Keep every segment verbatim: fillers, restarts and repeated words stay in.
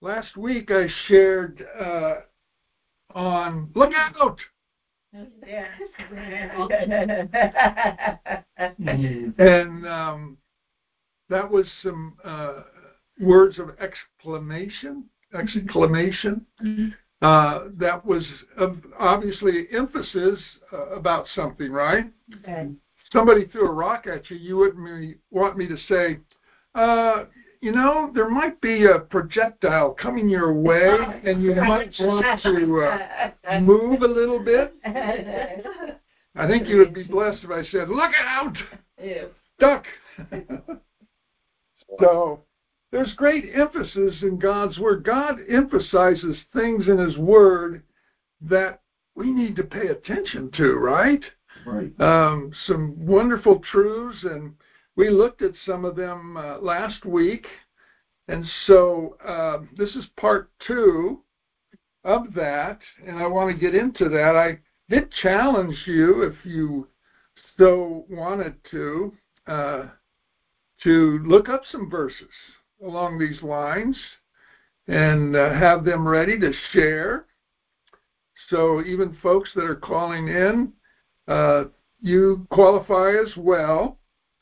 Last week I shared uh, on look out, Yeah. and um, that was some uh, words of exclamation, exclamation. Uh, that was uh, obviously emphasis uh, about something, right? Okay. Somebody threw a rock at you, you wouldn't me, want me to say, uh, you know, there might be a projectile coming your way, and you might want to uh, move a little bit. I think you would be blessed if I said, look out, Yeah. duck. So there's great emphasis in God's Word. God emphasizes things in His Word that we need to pay attention to, right? Right. Um, some wonderful truths, and we looked at some of them uh, last week. And so uh, this is part two of that, and I want to get into that. I did challenge you, if you so wanted to, uh, to look up some verses along these lines and uh, have them ready to share. So even folks that are calling in, uh, you qualify as well.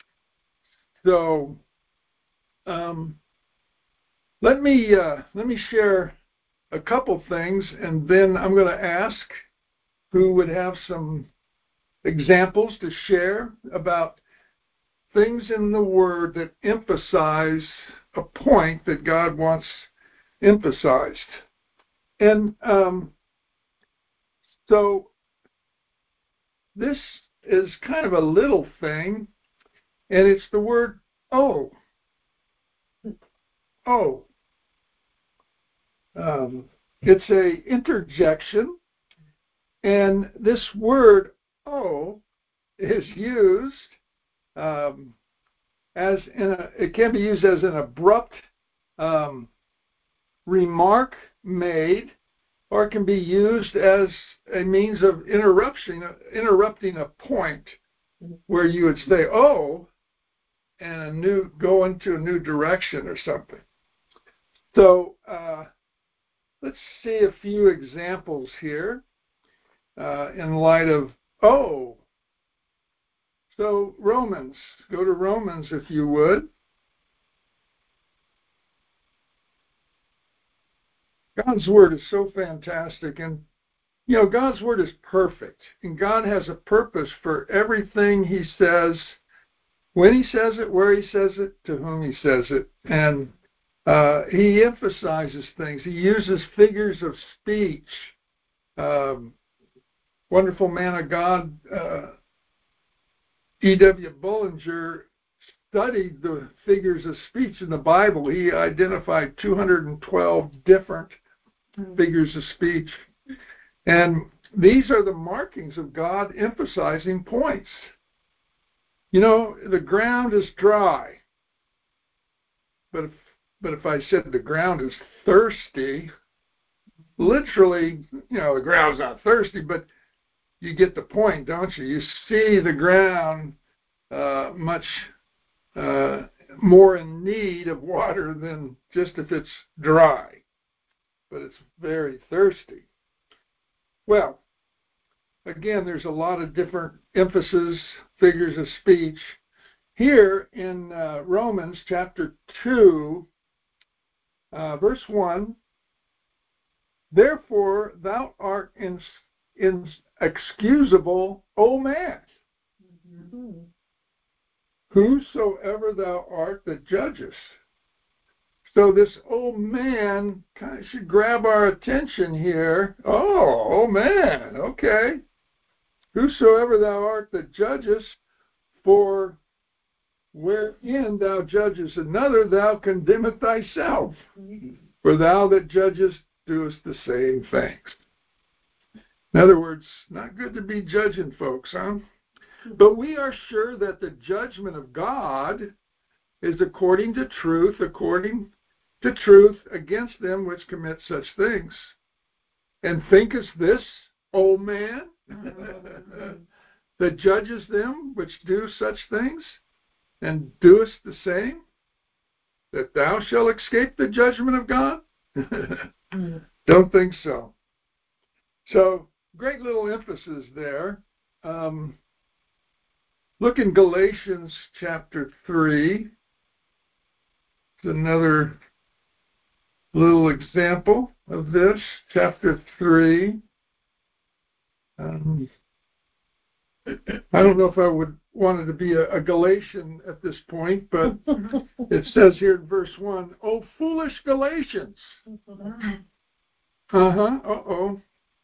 So um, let me uh, let me share a couple things, and then I'm going to ask who would have some examples to share about things in the Word that emphasize a point that God wants emphasized. And um, so this is kind of a little thing, and it's the word "oh." Oh. Um, it's a interjection, and this word "oh" is used um, as in a, it can be used as an abrupt um, remark made, or it can be used as a means of interruption, interrupting a point where you would say "oh" and a new go into a new direction or something. So uh, let's see a few examples here uh, in light of "oh." So Romans, go to Romans if you would. God's Word is so fantastic, and you know, God's Word is perfect, and God has a purpose for everything He says, when He says it, where He says it, to whom He says it, and uh, He emphasizes things. He uses figures of speech. Um, wonderful man of God, uh, E W Bullinger, studied the figures of speech in the Bible. He identified two hundred twelve different figures of speech. And these are the markings of God emphasizing points. You know, the ground is dry. But if, but if I said the ground is thirsty, literally, you know, the ground's not thirsty, but you get the point, don't you? You see the ground uh, much uh, more in need of water than just if it's dry, but it's very thirsty. Well, again, there's a lot of different emphasis, figures of speech. Here in uh, Romans chapter two, uh, verse one, therefore thou art in, inexcusable, O man, mm-hmm. whosoever thou art that judgest. So this "oh man" kind of should grab our attention here. Oh, oh man, okay. Whosoever thou art that judgest, for wherein thou judgest another, thou condemneth thyself. For thou that judgest doest the same things. In other words, not good to be judging folks, huh? But we are sure that the judgment of God is according to truth, according to truth against them which commit such things. And thinkest this, O man, that judges them which do such things, and doest the same, that thou shalt escape the judgment of God? Don't think so. So, great little emphasis there. Um, look in Galatians chapter three. It's another little example of this. Chapter three. Um, I don't know if I would wanted to be a, a Galatian at this point, but it says here in verse one, "O foolish Galatians." Uh-huh, uh-oh.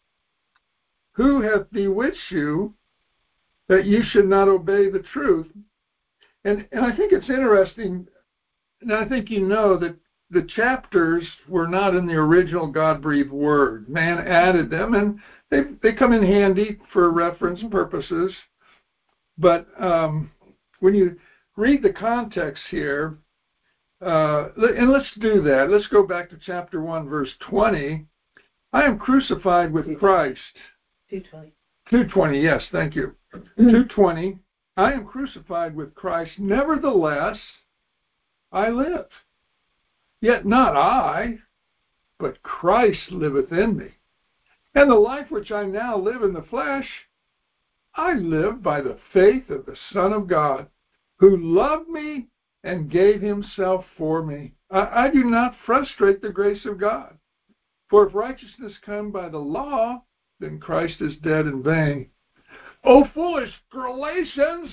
"Who hath bewitched you that you should not obey the truth?" And, and I think it's interesting, and I think you know that the chapters were not in the original God-breathed word. Man added them, and they they come in handy for reference purposes. But um, when you read the context here, uh, and let's do that. Let's go back to chapter one, verse twenty. "I am crucified with Christ." two twenty. two twenty, yes, thank you. two twenty. "I am crucified with Christ, nevertheless I live. Yet not I, but Christ liveth in me. And the life which I now live in the flesh, I live by the faith of the Son of God, who loved me and gave himself for me. I, I do not frustrate the grace of God. For if righteousness come by the law, then Christ is dead in vain. O foolish Galatians,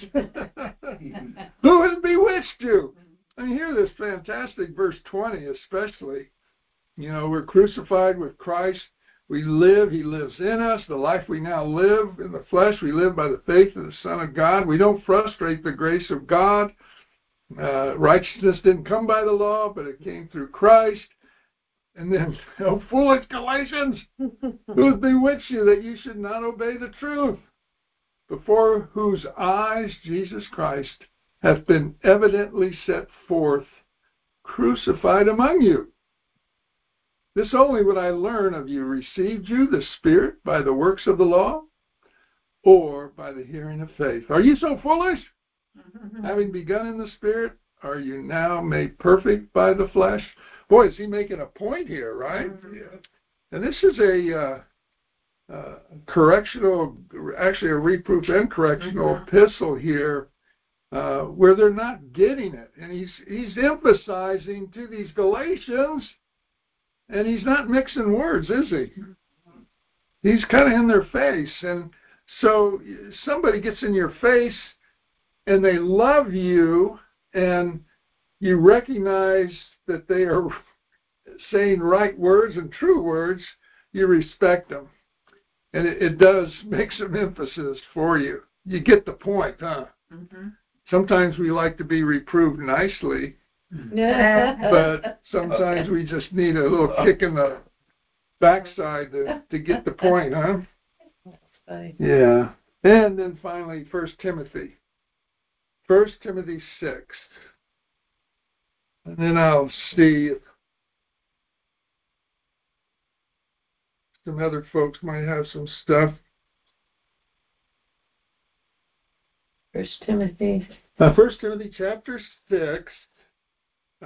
who has bewitched you?" I mean, hear this fantastic verse twenty especially. You know, we're crucified with Christ. We live, he lives in us. The life we now live in the flesh, we live by the faith of the Son of God. We don't frustrate the grace of God. Uh, righteousness didn't come by the law, but it came through Christ. And then, "O foolish Galatians, who has bewitched you that you should not obey the truth? Before whose eyes Jesus Christ hath been evidently set forth, crucified among you. This only would I learn of you. Received you the Spirit by the works of the law, or by the hearing of faith? Are you so foolish? Having begun in the Spirit, are you now made perfect by the flesh?" Boy, is he making a point here, right? Yeah. And this is a uh, uh, correctional, actually a reproof and correctional mm-hmm. epistle here, uh, where they're not getting it. And he's he's emphasizing to these Galatians, and he's not mixing words, is he? He's kind of in their face. And so somebody gets in your face and they love you, and you recognize that they are saying right words and true words, you respect them. And it, it does make some emphasis for you. You get the point, huh? Mm-hmm. Sometimes we like to be reproved nicely, but sometimes we just need a little kick in the backside to, to get the point, huh? Yeah. And then finally, First Timothy. First Timothy six. And then I'll see if some other folks might have some stuff. First Timothy. Uh, First Timothy chapter six. Uh,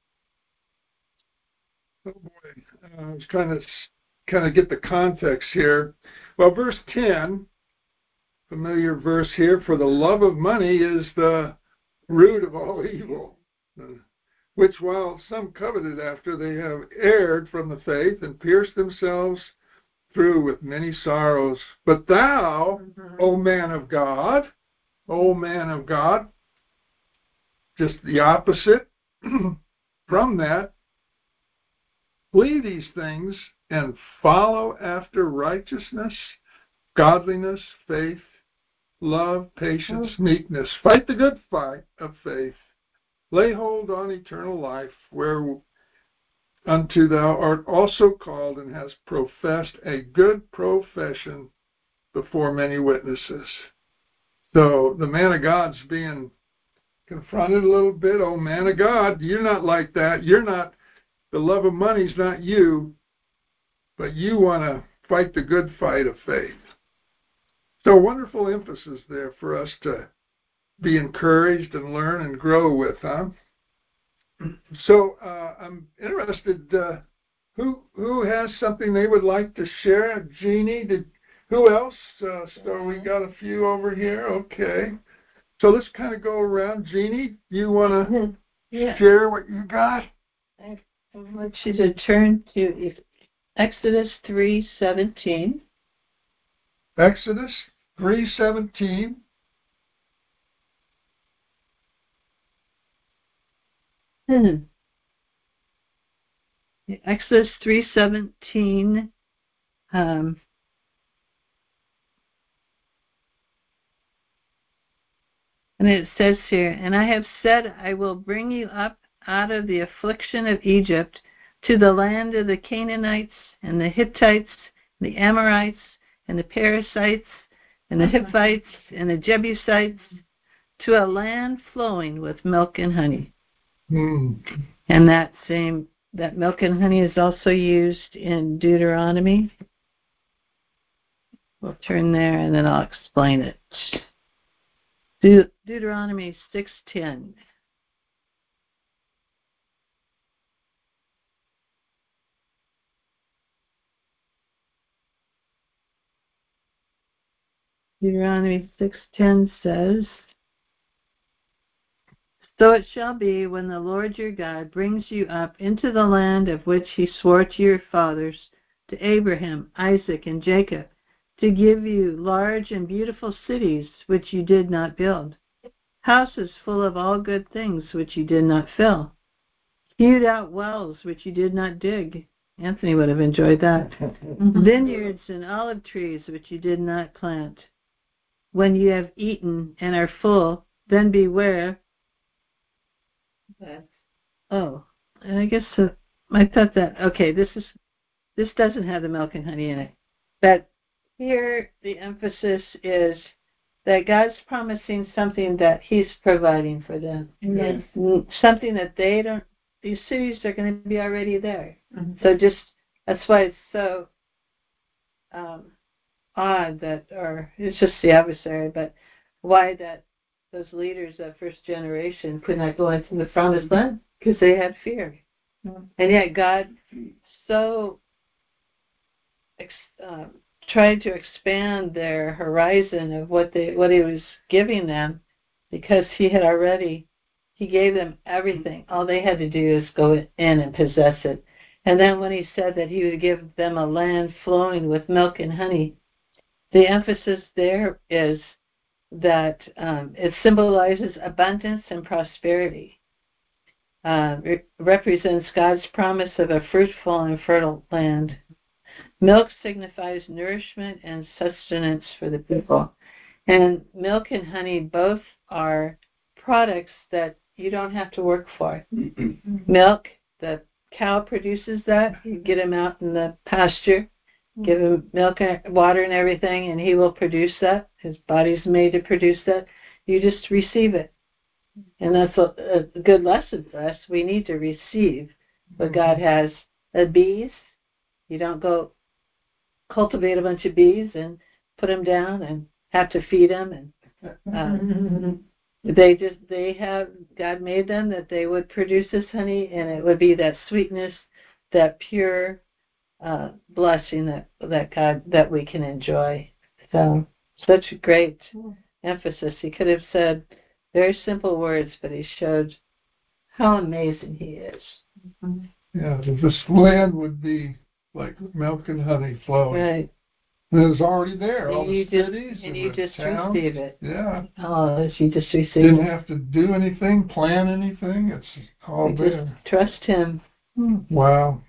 oh boy, uh, I was trying to kind of get the context here. Well, verse ten, familiar verse here. "For the love of money is the root of all evil, which while some coveted after, they have erred from the faith and pierced themselves through with many sorrows. But thou, mm-hmm. O man of God," O man of God, just the opposite from that, "flee these things and follow after righteousness, godliness, faith, love, patience, oh. meekness. Fight the good fight of faith. Lay hold on eternal life, whereunto thou art also called and hast professed a good profession before many witnesses." So the man of God's being confronted a little bit. "Oh, man of God, you're not like that. You're not, the love of money's not you, but you want to fight the good fight of faith." So wonderful emphasis there for us to be encouraged and learn and grow with, huh? So uh, I'm interested, uh, who who has something they would like to share? Jeannie, did who else? Uh, so we got a few over here. Okay. So let's kind of go around. Jeannie, you want to Yeah. share what you got? I want you to turn to Exodus three seventeen. Exodus three seventeen. Hmm. Exodus three seventeen. Um, and it says here, and I have said, I will bring you up out of the affliction of Egypt to the land of the Canaanites and the Hittites, the Amorites and the Perizzites and the Hivites and the Jebusites, to a land flowing with milk and honey. Hmm. And that same that milk and honey is also used in Deuteronomy. We'll turn there and then I'll explain it. De- Deuteronomy six ten. Deuteronomy six ten says, so it shall be when the Lord your God brings you up into the land of which he swore to your fathers, to Abraham, Isaac, and Jacob, to give you large and beautiful cities which you did not build, houses full of all good things which you did not fill, hewed out wells which you did not dig. Anthony would have enjoyed that. Vineyards and olive trees which you did not plant. When you have eaten and are full, then beware. Oh, I guess uh, I thought that. Okay, this is this doesn't have the milk and honey in it, but here the emphasis is that God's promising something that He's providing for them. Yes. Something that they don't. These cities are going to be already there. Mm-hmm. So just that's why it's so um, odd that, or it's just the adversary, but why that those leaders of first generation could not go into the promised land, because they had fear. Mm-hmm. And yet God so ex, uh, tried to expand their horizon of what they what He was giving them, because He had already He gave them everything. All they had to do is go in and possess it. And then when He said that He would give them a land flowing with milk and honey, the emphasis there is that um, it symbolizes abundance and prosperity. Uh, re- represents God's promise of a fruitful and fertile land. Milk signifies nourishment and sustenance for the people. And milk and honey both are products that you don't have to work for. Milk, the cow produces that. You get him out in the pasture, give him milk and water and everything, and he will produce that. His body's made to produce that. You just receive it. And that's a, a good lesson for us. We need to receive what God has. The bees, you don't go cultivate a bunch of bees and put them down and have to feed them. And um, they just, they have, God made them that they would produce this honey, and it would be that sweetness, that pure uh, blessing that, that God, that we can enjoy. So, such a great emphasis. He could have said very simple words, but he showed how amazing he is. Yeah, this land would be like milk and honey flowing. Right. And it was already there, all And you the just, cities and and you the just towns. receive it. Yeah. Oh, you just receive Didn't it. have to do anything, plan anything. It's all We there. just trust him. Wow.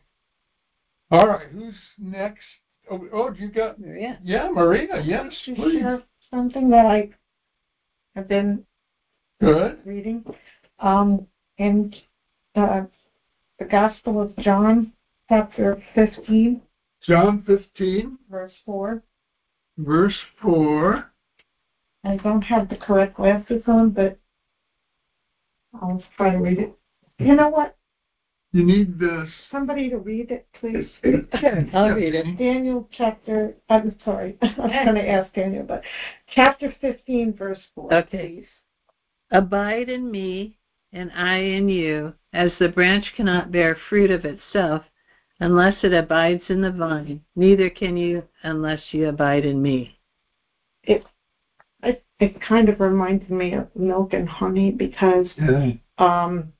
All right, who's next? Oh, oh you got Maria. Yeah, Maria. Yes, To please. share something that I have been Good. reading. Um, in uh, the Gospel of John, chapter fifteen, John fifteen, verse four. verse four. I don't have the correct glasses on, but I'll try to read it. You know what? You need this. Somebody to read it, please. Sure, I'll read it. Daniel chapter, I'm sorry, I was going to ask Daniel, but chapter fifteen, verse four, Okay. please. Abide in me, and I in you. As the branch cannot bear fruit of itself unless it abides in the vine. Neither can you unless you abide in me. It, it, it kind of reminds me of milk and honey because Yeah. um,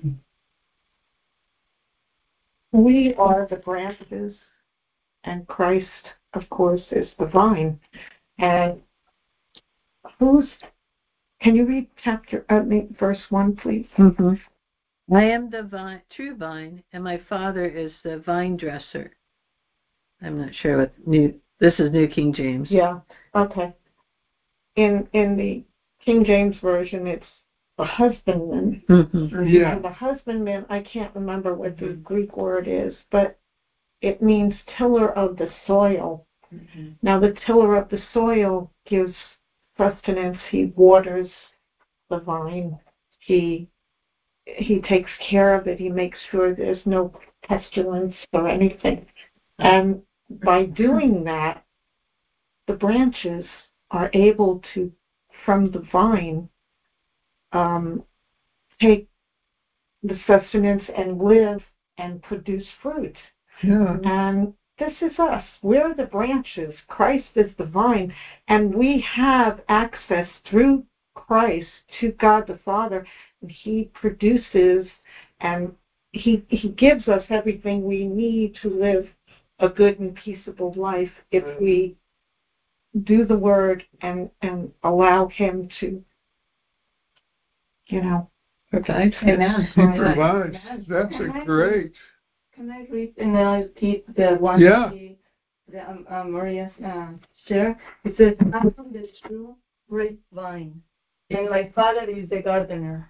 we are the branches and Christ, of course, is the vine. And who's, can you read chapter, uh, verse one, please? Mm-hmm. I am the vine, true vine, and my Father is the vine dresser. I'm not sure what new. This is New King James. Yeah. Okay. In in the King James version, it's the husbandman. Mm-hmm. Yeah. And the husbandman, I can't remember what the Greek word is, but it means tiller of the soil. Mm-hmm. Now, the tiller of the soil gives sustenance. He waters the vine. He he takes care of it. He makes sure there's no pestilence or anything. And by doing that, the branches are able to, from the vine, um, take the sustenance and live and produce fruit. Yeah. And this is us. We're the branches. Christ is the vine. And we have access through Christ to God the Father. And He produces and He He gives us everything we need to live a good and peaceable life if we do the word and, and allow Him to, you know, Provide. Amen. He provides. That's a great. Can I read and then I repeat the one Yeah. the, the um, uh, Maria uh, share? It says, I am the true grapevine, and my father is the gardener.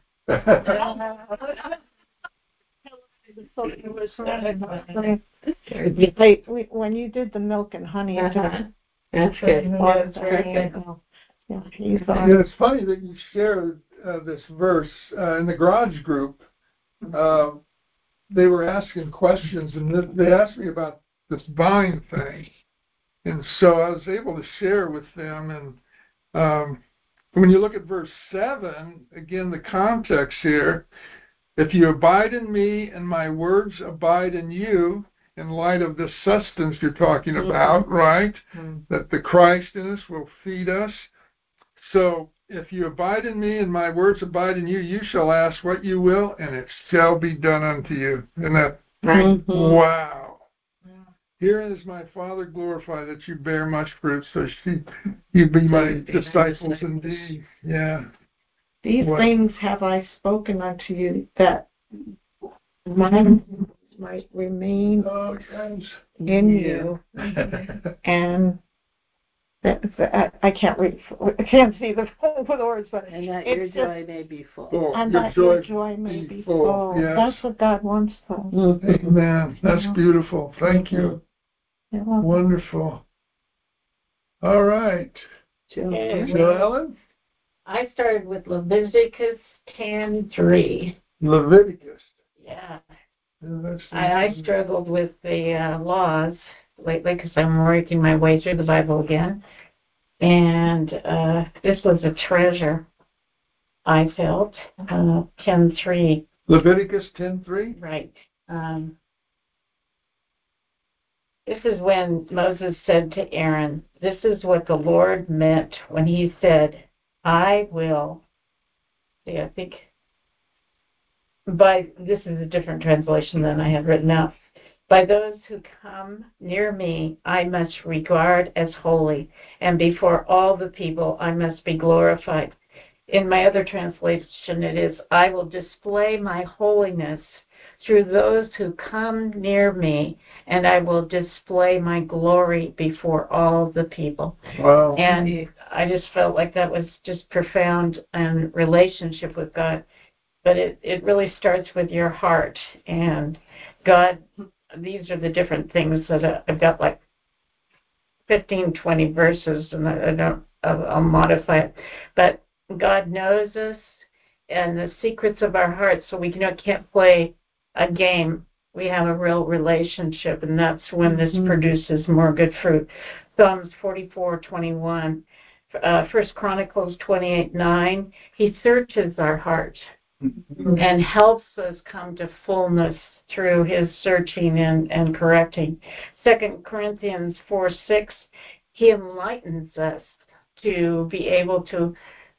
Hey, we, when you did the milk and honey, it just That's good. was That's very good. Yeah, he's uh, Yeah, it's funny that you shared uh, this verse uh, in the garage group. Uh, they were asking questions, and th- they asked me about this vine thing, and so I was able to share with them. And um, when you look at verse seven, again, the context here: if you abide in me, and my words abide in you. In light of this sustenance you're talking about, mm-hmm. right? Mm-hmm. That the Christ in us will feed us. So, if you abide in me and my words abide in you, you shall ask what you will, and it shall be done unto you. Isn't that right? Mm-hmm. Wow. Yeah. Herein is my Father glorified, that you bear much fruit, so she, you be my be disciples, disciples indeed. Yeah. These what? Things have I spoken unto you, that my might remain oh, yes. in you, and that, that, I can't read. I can't see the full words, but and that your joy just, may be full. full. And your that joy your joy may be full. full. Yes. That's what God wants for us. Mm-hmm. Amen. That's yeah. beautiful. Thank you. Yeah. Wonderful. All right. Okay. Joellen? I started with Leviticus ten three. Leviticus. Yeah. I, I struggled with the uh, laws lately because I'm working my way through the Bible again. And uh, this was a treasure, I felt. Uh, ten three. Leviticus ten three? Right. Um, this is when Moses said to Aaron, this is what the Lord meant when he said, I will. See, I think by this is a different translation than I had written out. By those who come near me, I must regard as holy, and before all the people, I must be glorified. In my other translation, it is, I will display my holiness through those who come near me, and I will display my glory before all the people. Wow. And I just felt like that was just profound and relationship with God. But it, it really starts with your heart. And God, these are the different things that I've got like fifteen, twenty verses, and I don't, I'll, I'll modify it. But God knows us and the secrets of our hearts, so we can't, can't play a game. We have a real relationship, and that's when this mm-hmm. produces more good fruit. Psalms forty-four twenty-one, uh, First Chronicles twenty-eight nine, He searches our heart. Mm-hmm. And helps us come to fullness through his searching and, and correcting. Second Corinthians four six, he enlightens us to be able to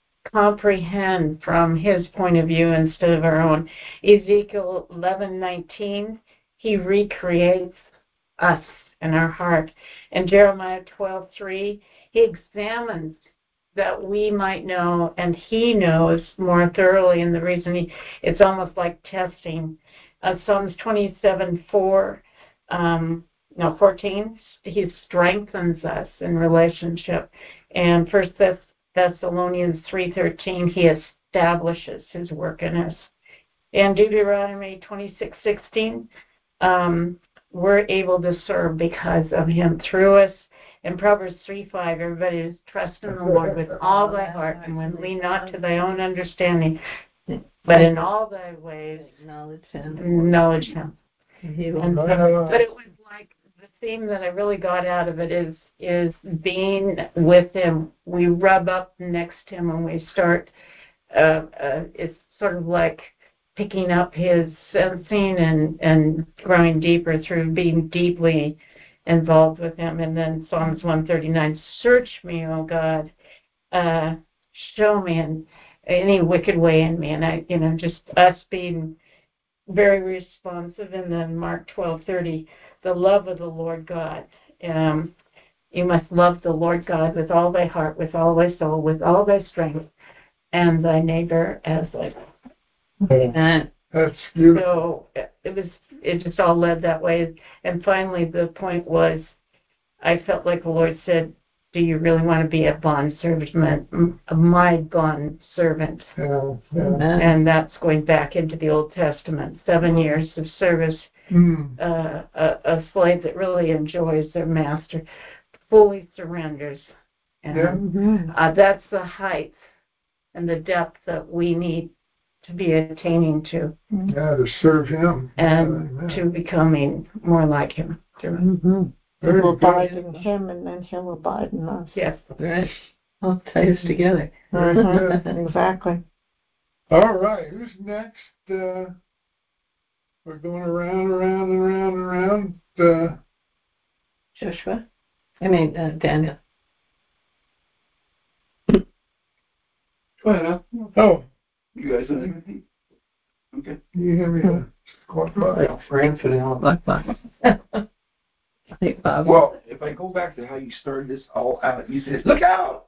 comprehend from his point of view instead of our own. Ezekiel eleven nineteen, he recreates us in our heart. And Jeremiah twelve three, he examines that we might know, and he knows more thoroughly. And the reason he, it's almost like testing. Uh, Psalms twenty-seven four, um, no, fourteen, he strengthens us in relationship. And First Thessalonians three thirteen, he establishes his work in us. And Deuteronomy twenty-six sixteen, um, we're able to serve because of him through us. In Proverbs three five, everybody is trust in the Lord with all thy heart, and when lean not to thy own understanding, but in all thy ways Acknowledge him. acknowledge him. He will. And so, but it was like the theme that I really got out of it is is being with him. We rub up next to him and we start. Uh, uh, it's sort of like picking up his sensing and and growing deeper through being deeply involved with him. And then Psalms one thirty-nine, search me, O God, uh, show me in any wicked way in me. And I, you know, just us being very responsive. And then Mark twelve thirty, the love of the Lord God. Um, you must love the Lord God with all thy heart, with all thy soul, with all thy strength, and thy neighbor as thyself. Amen. That's beautiful. So it was, it just all led that way. And finally, the point was, I felt like the Lord said, do you really want to be a bond servant, my bond servant? Yeah, yeah. And that's going back into the Old Testament, seven years of service, Mm. uh, a, a slave that really enjoys their master, fully surrenders. And Yeah. Mhm. uh, that's the height and the depth that we need to be attaining to, Yeah, to serve him. and Yeah, to becoming more like him. Mhm. Very We'll good. abide in him, and then he'll abide in us. Yes. Right. All ties together. Very Mhm. good. Exactly. All right, who's next? Uh, we're going around, around, and around, and around. Uh, Joshua? I mean, uh, Daniel. Go ahead, huh? oh, You guys done everything? Okay. can you hear me? Uh, squawk by? For infidel. Black box. I think Bob. Well, if I go back to how you started this all out, you said, look out!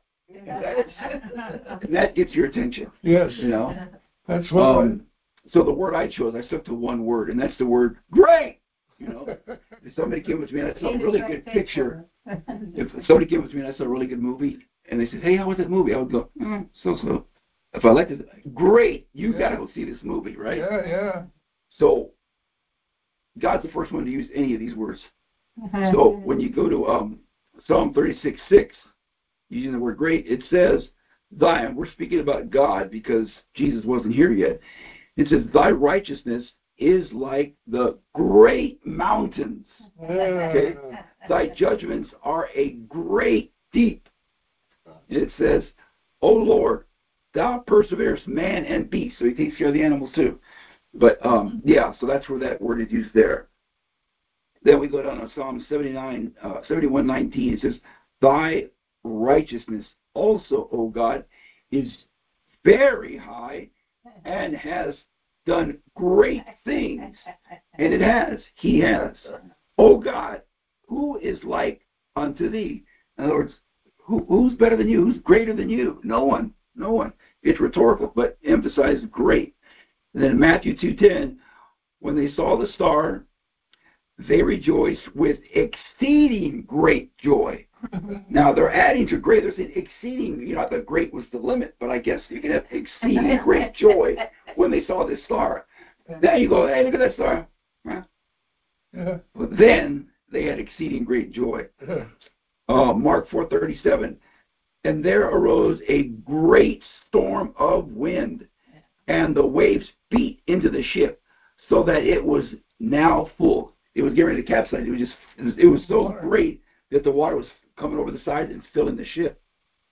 That, that gets your attention, Yes, you know? that's what. Um, so the word I chose, I stuck to one word, and that's the word great! You know? If somebody came up to me and I saw a really good picture, if somebody came up to me and I saw a really good movie, and they said, hey, how was that movie? I would go, mm, so-so. If I liked it, great, you Yeah. got to go see this movie, right? Yeah, yeah. So God's the first one to use any of these words. So when you go to um, Psalm thirty-six six, using the word great, it says, thy, and we're speaking about God because Jesus wasn't here yet. It says, thy righteousness is like the great mountains. Okay? Thy judgments are a great deep. And it says, O Lord, thou perseverest man and beast. So he takes care of the animals too. But um, yeah, so that's where that word is used there. Then we go down to Psalm seventy-nine, uh, seventy-one nineteen. It says, thy righteousness also, O God, is very high and has done great things. And it has. He has. O God, who is like unto thee? In other words, who, who's better than you? Who's greater than you? No one. No one. It's rhetorical, but emphasizes great. And then in Matthew two ten, when they saw the star, they rejoiced with exceeding great joy. Now they're adding to great. They're saying exceeding. You know, the great was the limit, but I guess you can have exceeding great joy when they saw this star. Now you go, hey, look at that star. Huh? Yeah. But then they had exceeding great joy. Uh, Mark four thirty-seven, and there arose a great storm of wind, and the waves beat into the ship, so that it was now full. It was getting ready to capsize. It was just, it was, it was so great that the water was coming over the side and filling the ship.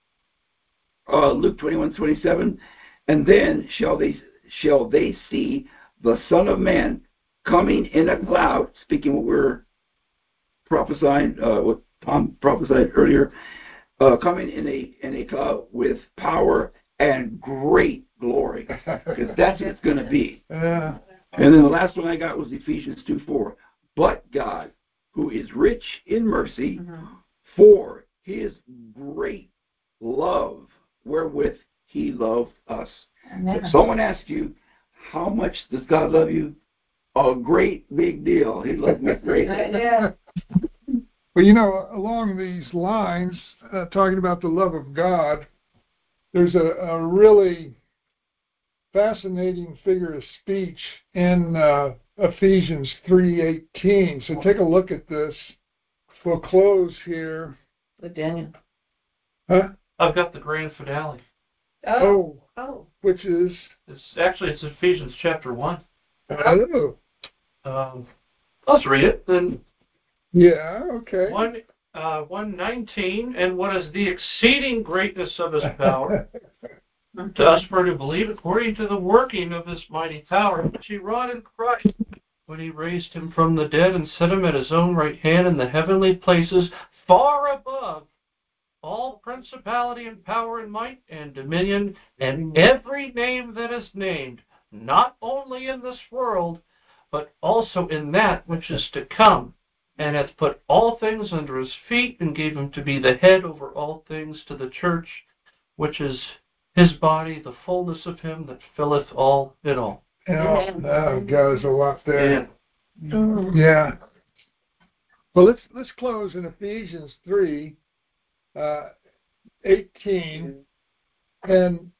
Uh, Luke twenty-one twenty-seven, and then shall they shall they see the Son of Man coming in a cloud, speaking what we're prophesying, uh, what Tom prophesied earlier, uh, coming in a in a cloud with power and great glory, because that's what it's going to be. Yeah. And then the last one I got was Ephesians two four. But God, who is rich in mercy, Mhm. for his great love wherewith he loved us. Amen. If someone asks you, how much does God love you? A great big deal. He loves me greatly. Yeah. Well, you know, along these lines, uh, talking about the love of God, there's a, a really fascinating figure of speech in uh, Ephesians three eighteen. So take a look at this. We'll close here. With Daniel. Huh? I've got the grand finale. Oh, Oh. which is, It's actually it's Ephesians chapter one. oh, Um, let's read it. Then yeah, okay. one uh, one nineteen, and what is the exceeding greatness of his power to us for to believe according to the working of his mighty power, which he wrought in Christ when he raised him from the dead and set him at his own right hand in the heavenly places, far above all principality and power and might and dominion and every name that is named, not only in this world, but also in that which is to come, and hath put all things under his feet, and gave him to be the head over all things to the church, which is his body, the fullness of him that filleth all in all. Yeah, oh, God, there's a lot there. Mm. Yeah. Well, let's let's close in Ephesians three, uh, eighteen, and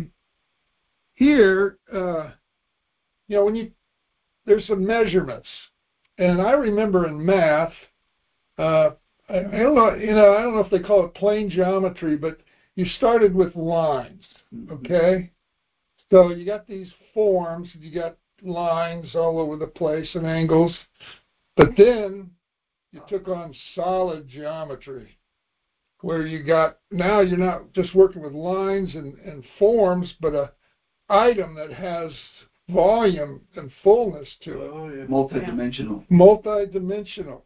here, uh, you know, when you there's some measurements, and I remember in math, uh, I, I don't know, you know, I don't know if they call it plane geometry, but you started with lines, okay? So you got these forms, you got lines all over the place and angles, but then you took on solid geometry, where you got, now you're not just working with lines and, and forms, but a item that has volume and fullness to it. Oh, yeah. Multidimensional. Multi-dimensional.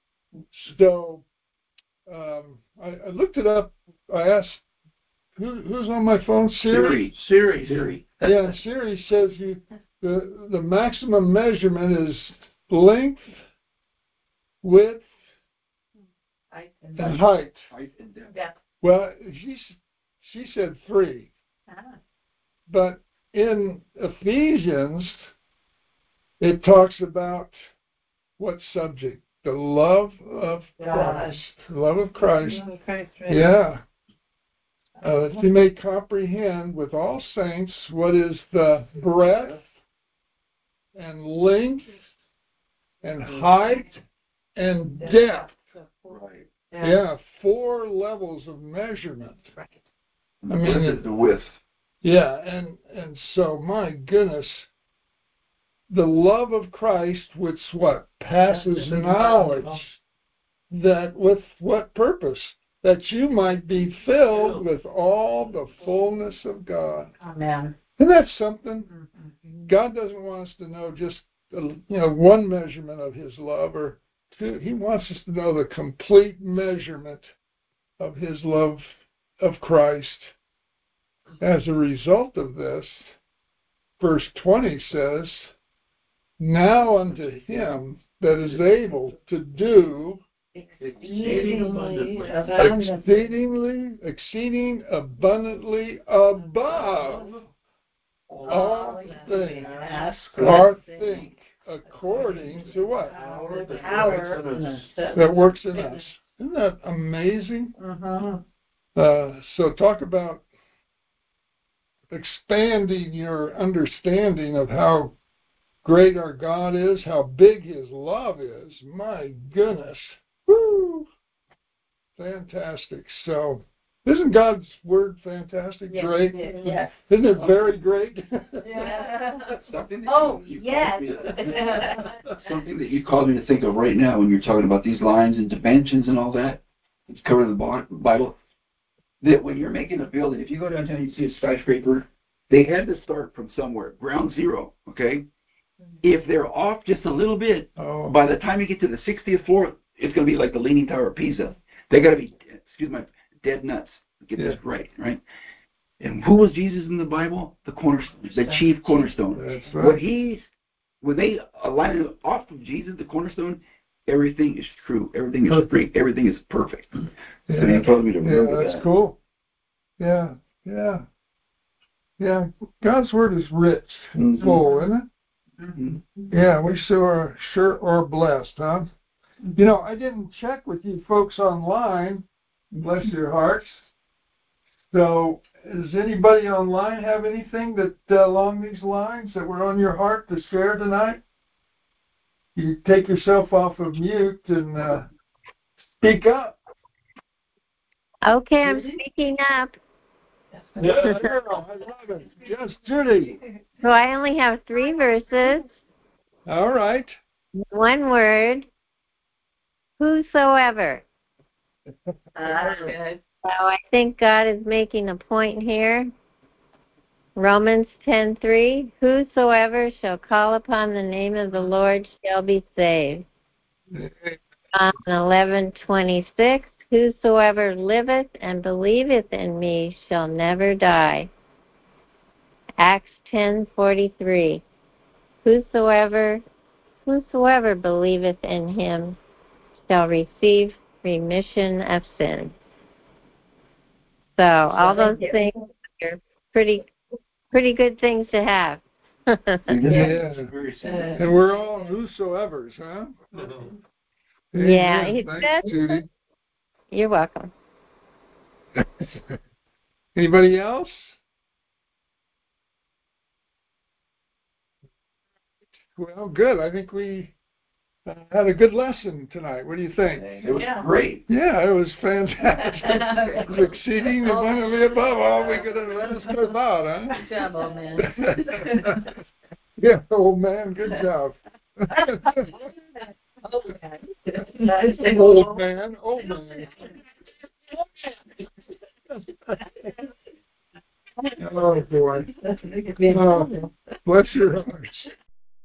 So um, I, I looked it up. I asked, who, who's on my phone? Siri? Siri. Siri. Yeah, Siri says you the the maximum measurement is length, width, Height and and height. Height and depth. depth. Well, she she said three, Ah. but in Ephesians it talks about what subject? The love of God. Christ. The love of Christ. Oh, Christ, right. Yeah. Uh, that you may comprehend with all saints what is the breadth and length and height and depth. Right. Yeah. Yeah, four levels of measurement. Right. I mean, This is the width. Yeah, and and so my goodness, the love of Christ, which what passes knowledge, that with what purpose? That you might be filled with all the fullness of God. Amen. Isn't that something? Mhm. God doesn't want us to know just you know one measurement of His love, or two. He wants us to know the complete measurement of His love of Christ. As a result of this, verse twenty says, "Now unto Him that is able to do Exceedingly abundantly. exceedingly, exceeding abundantly above all things ask or think, according to what? Power that Power. works in us. That works in us." Isn't that amazing? Uh-huh. Uh, so talk about expanding your understanding of how great our God is, how big His love is. My goodness. Woo! Fantastic. So, isn't God's Word fantastic? Yes, Great? it is. Yes. Isn't it very great? Yeah. Something that Oh, you, you yes. caused me to, something that you caused me to think of right now when you're talking about these lines and dimensions and all that. It's covered in the Bible. That when you're making a building, if you go downtown and you see a skyscraper, they had to start from somewhere, ground zero, okay? If they're off just a little bit, Oh. by the time you get to the sixtieth floor, it's going to be like the Leaning Tower of Pisa. They got to be, excuse my, dead nuts. Get Yeah. this right, right? And who was Jesus in the Bible? The cornerstone, the chief cornerstone. That's right. When he's, when they align it off of Jesus, the cornerstone, everything is true. Everything is free. Everything is perfect. Yeah. So he told me to Yeah, remember that's that. cool. Yeah, yeah. Yeah, God's Word is rich and Mhm. full, isn't it? Mhm. Yeah, we sure are, sure are blessed, huh? You know, I didn't check with you folks online, bless your hearts. So, does anybody online have anything that uh, along these lines that were on your heart to share tonight? You take yourself off of mute and uh, speak up. Okay, I'm speaking up. Yeah, yeah, I love it. Yes, Judy. So I only have three verses, All right. one word, whosoever. That's good. So I think God is making a point here. Romans ten three, whosoever shall call upon the name of the Lord shall be saved. John eleven twenty-six, whosoever liveth and believeth in me shall never die. Acts ten forty-three, whosoever whosoever believeth in him shall receive remission of sins. So all those things are pretty pretty good things to have. Yeah. Very simple. And we're all whosoever's, huh? Yeah, Amen. he Thanks, said- Judy. You're welcome. Anybody else? Well, good. I think we uh, had a good lesson tonight. What do you think? It was Yeah. great. Yeah, it was fantastic. It was exceeding abundantly above all we could have asked or thought, huh? Good job, old man. Yeah, old man, good job. Old man. Old man, old man. Oh boy. Oh, bless your hearts.